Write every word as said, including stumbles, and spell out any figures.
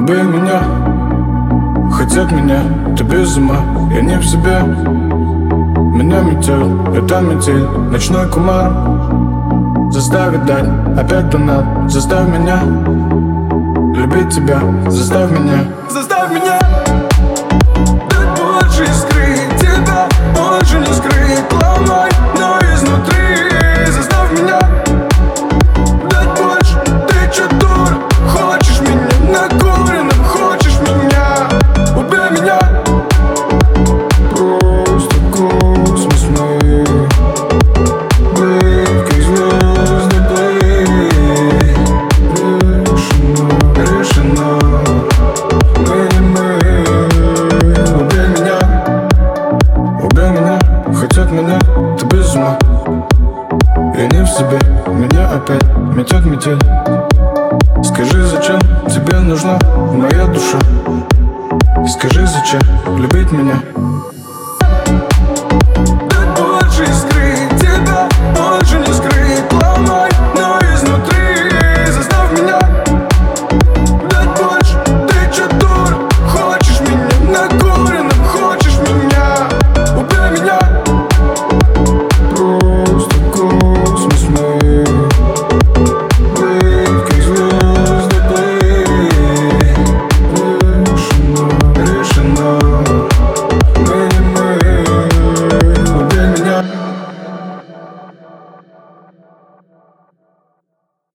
Убей меня, хотят меня, ты без ума, я не в себе. Меня метет, это метель, ночной кумар. Заставит дать опять донат, заставь меня любить тебя, заставь меня, заставь меня дать больше искры, тебя больше не скрыть ломай, но изнутри. Заставь меня дать больше, ты чё дура, хочешь меня накуренным, хочешь меня, убей меня. Просто космос мы, быть как звезды плыть. Решено, решено, мы не мы. Убей меня, убей меня, хотят меня, ты без ума. Я не в себе, меня опять метет метель. Скажи, зачем тебе нужна моя душа? Скажи, зачем любить меня?